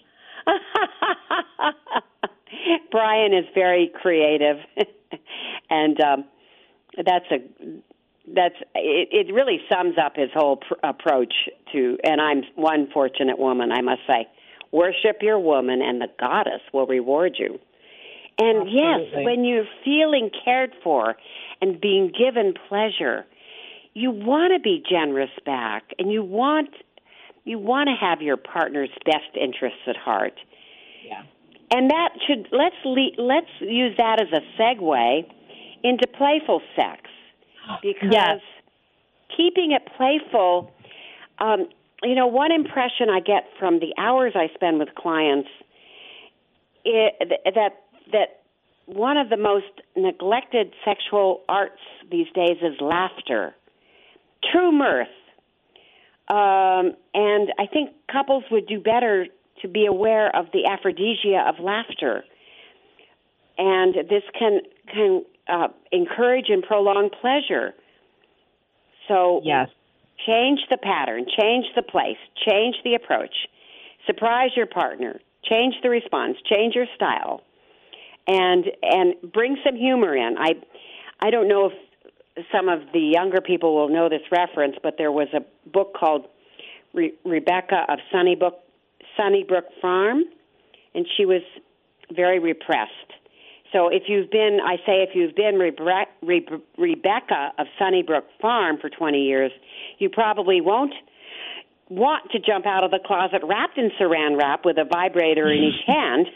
Brian is very creative, and um, that's a that's it, it. Really sums up his whole pr- approach to. And I'm one fortunate woman, I must say. Worship your woman, and the goddess will reward you. And Absolutely. yes, when you're feeling cared for and being given pleasure, you want to be generous back, and you want you want to have your partner's best interests at heart. Yeah. And that should let's le- let's use that as a segue into playful sex. because yes. keeping it playful, um, you know, one impression I get from the hours I spend with clients is that that one of the most neglected sexual arts these days is laughter, true mirth. Um, and I think couples would do better to be aware of the aphrodisia of laughter. And this can can uh, encourage and prolong pleasure. So yes. change the pattern, change the place, change the approach, surprise your partner, change the response, change your style, and and bring some humor in. I I don't know if some of the younger people will know this reference, but there was a book called Re- Rebecca of Sunnybrook, Sunnybrook Farm, and she was very repressed. So if you've been, I say if you've been Rebe- Re- Rebecca of Sunnybrook Farm for twenty years, you probably won't want to jump out of the closet wrapped in saran wrap with a vibrator in each hand.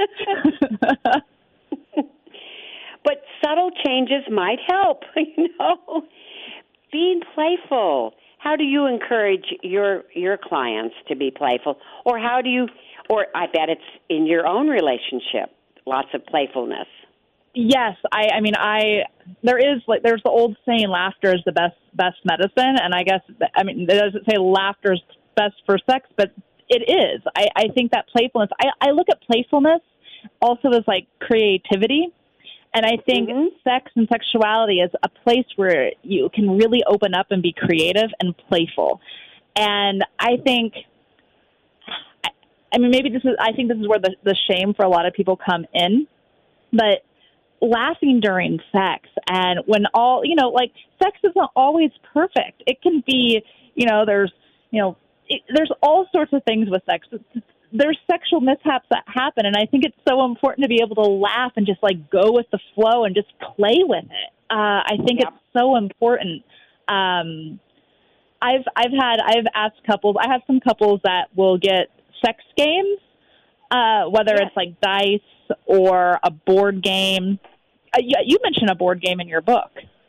But subtle changes might help, you know. Being playful. How do you encourage your your clients to be playful? Or how do you, or I bet it's in your own relationship, lots of playfulness. Yes, I, I mean, I there is like there's the old saying, laughter is the best best medicine, and I guess I mean it doesn't say laughter is best for sex, but it is. I, I think that playfulness. I, I look at playfulness also as like creativity, and I think mm-hmm. sex and sexuality is a place where you can really open up and be creative and playful. And I think, I, I mean, maybe this is. I think this is where the, the shame for a lot of people come in, but laughing during sex and when all, you know, like sex isn't always perfect. It can be, you know, there's, you know, it, there's all sorts of things with sex. There's sexual mishaps that happen. And I think it's so important to be able to laugh and just like go with the flow and just play with it. Uh, I think yep. it's so important. Um, I've, I've had, I've asked couples, I have some couples that will get sex games, uh, whether yes. it's like dice or a board game. Uh, you, you mentioned a board game in your book.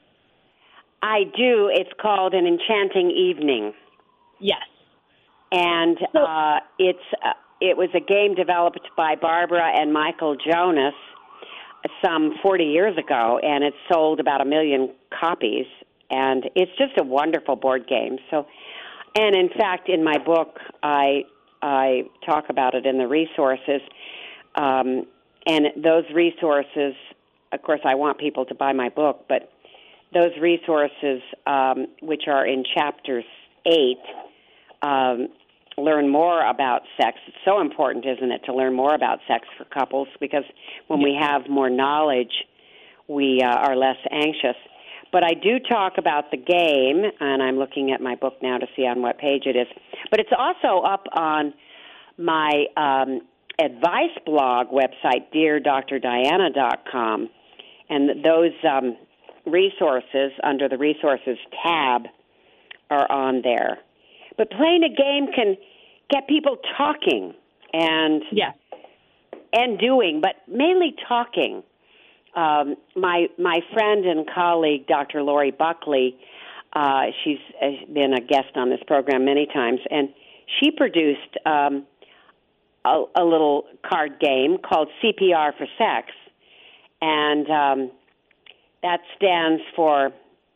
I do. It's called An Enchanting Evening. Yes. And so, uh, it's uh, it was a game developed by Barbara and Michael Jonas some forty years ago, and it sold about a million copies. And it's just a wonderful board game. So, and in fact, in my book, I I talk about it in the resources. Um, and those resources, of course, I want people to buy my book, but those resources, um, which are in chapter eight, um, learn more about sex. It's so important, isn't it, to learn more about sex for couples, because when we have more knowledge, we uh, are less anxious. But I do talk about the game, and I'm looking at my book now to see on what page it is. But it's also up on my um, advice blog website, dear dr diana dot com, and those um, resources under the resources tab are on there. But playing a game can get people talking and yeah. and doing, but mainly talking. Um, my my friend and colleague, Doctor Lori Buckley, uh, she's been a guest on this program many times, and she produced um, a, a little card game called C P R for Sex, and um, that stands for,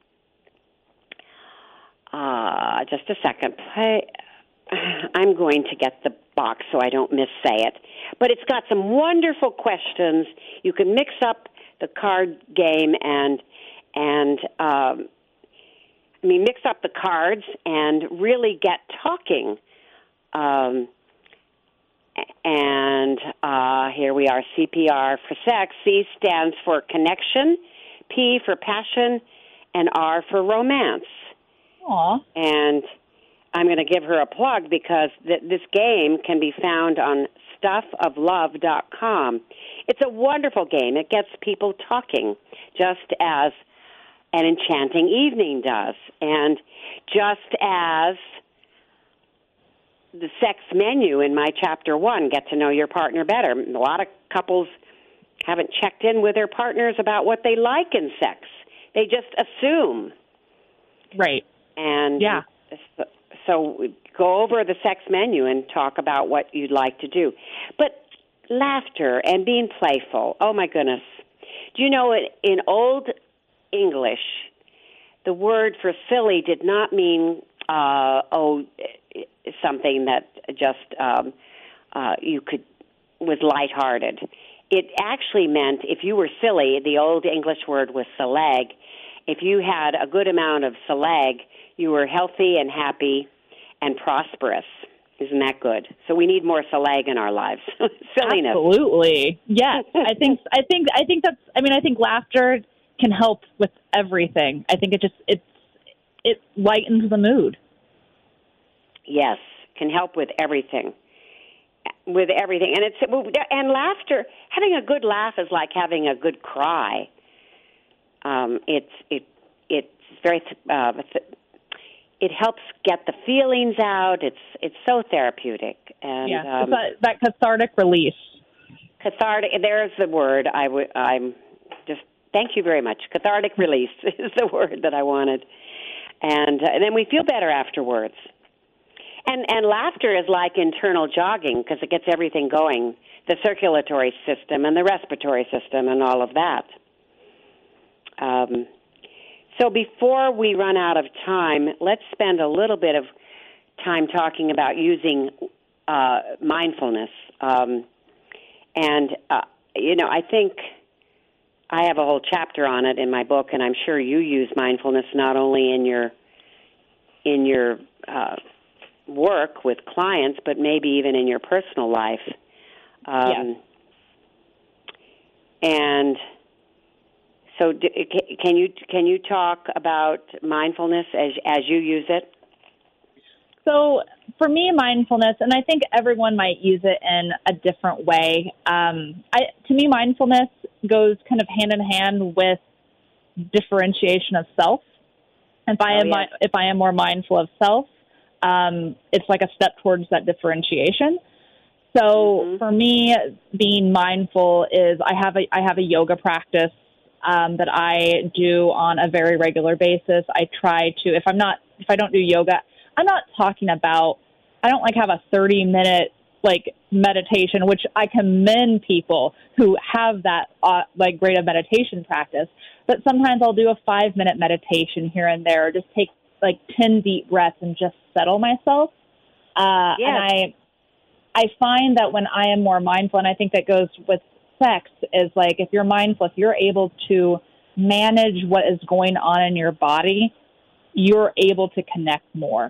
uh, just a second, play, I'm going to get the box so I don't missay it, but it's got some wonderful questions. You can mix up the card game and, and um, I mean, mix up the cards and really get talking. Um, and uh, here we are, C P R for Sex. C stands for connection, P for passion, and R for romance. Aww. And I'm going to give her a plug because th- this game can be found on stuff of love dot com. It's a wonderful game. It gets people talking, just as An Enchanting Evening does. And just as the sex menu in my chapter one, Get to Know Your Partner Better. A lot of couples haven't checked in with their partners about what they like in sex. They just assume. Right. And yeah. so, so go over the sex menu and talk about what you'd like to do. But laughter and being playful, oh my goodness. Do you know, in Old English, the word for silly did not mean, uh, oh, something that just um, uh, you could, was lighthearted. It actually meant, if you were silly, the Old English word was salag. If you had a good amount of salag, you were healthy and happy and prosperous. Isn't that good? So we need more salag in our lives. Silliness. Absolutely. Yes. I think I think I think that's I mean I think laughter can help with everything. I think it just it it lightens the mood. Yes, can help with everything. With everything. And it's and laughter, having a good laugh is like having a good cry. Um, it's it it's very uh, it helps get the feelings out. It's it's so therapeutic, and yeah, um, that, that cathartic release. Cathartic. There's the word. I would. I'm just. Thank you very much. Cathartic release is the word that I wanted, and, uh, and then we feel better afterwards. And and laughter is like internal jogging because it gets everything going, the circulatory system and the respiratory system and all of that. Um, so before we run out of time, let's spend a little bit of time talking about using uh, mindfulness. Um, and, uh, you know, I think I have a whole chapter on it in my book, and I'm sure you use mindfulness not only in your in your uh, work with clients, but maybe even in your personal life. Um, yeah. And... So can you can you talk about mindfulness as as you use it? So for me, mindfulness, and I think everyone might use it in a different way. Um, I, to me, mindfulness goes kind of hand in hand with differentiation of self. If I oh, am yes. if I am more mindful of self, um, it's like a step towards that differentiation. So mm-hmm. for me, being mindful is I have a I have a yoga practice. Um, that I do on a very regular basis. I try to, if I'm not, if I don't do yoga, I'm not talking about, I don't like have a thirty minute like meditation, which I commend people who have that uh, like great a meditation practice. But sometimes I'll do a five minute meditation here and there, or just take like ten deep breaths and just settle myself. Uh, yes. And I, I find that when I am more mindful, and I think that goes with sex, is like if you're mindful, if you're able to manage what is going on in your body, you're able to connect more.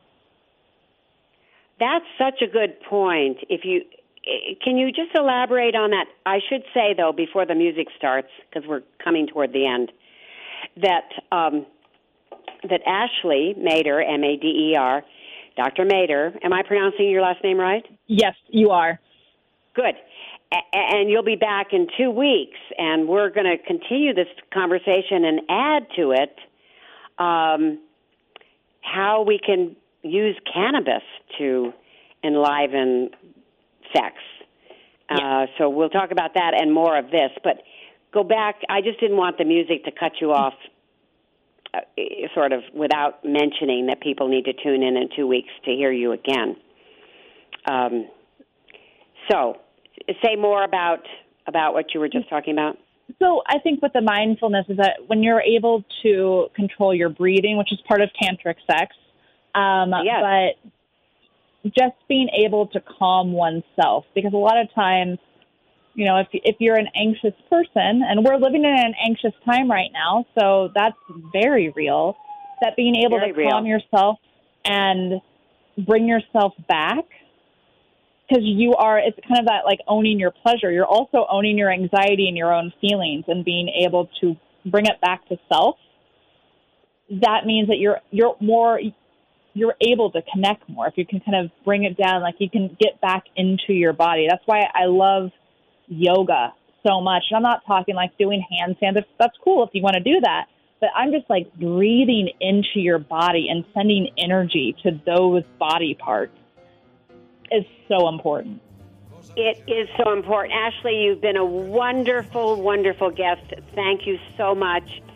That's such a good point. If you can you just elaborate on that? I should say though, before the music starts, because we're coming toward the end, that um, that Ashley Mader, M A D E R, Doctor Mader. Am I pronouncing your last name right? Yes, you are. Good. And you'll be back in two weeks, and we're going to continue this conversation and add to it um, how we can use cannabis to enliven sex. Yeah. Uh, so we'll talk about that and more of this. But go back. I just didn't want the music to cut you off uh, sort of without mentioning that people need to tune in in two weeks to hear you again. Um, so... Say more about about what you were just talking about. So I think with the mindfulness is that when you're able to control your breathing, which is part of tantric sex, um, yes. but just being able to calm oneself, because a lot of times, you know, if if you're an anxious person, and we're living in an anxious time right now, so that's very real, that being able very to calm real. yourself and bring yourself back. Because you are, it's kind of that like owning your pleasure. You're also owning your anxiety and your own feelings and being able to bring it back to self. That means that you're you're more, you're able to connect more. If you can kind of bring it down, like you can get back into your body. That's why I love yoga so much. And I'm not talking like doing handstands. That's cool if you want to do that. But I'm just like breathing into your body and sending energy to those body parts is so important. It is so important. Ashley, you've been a wonderful, wonderful guest. Thank you so much.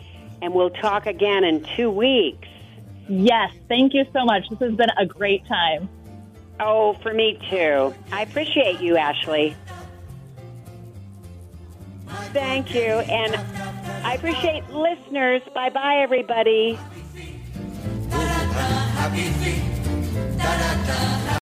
and we'll talk again in two weeks. Yes, thank you so much. This has been a great time. Oh, for me too. I appreciate you, Ashley. Thank you, and I appreciate listeners. Bye-bye, everybody.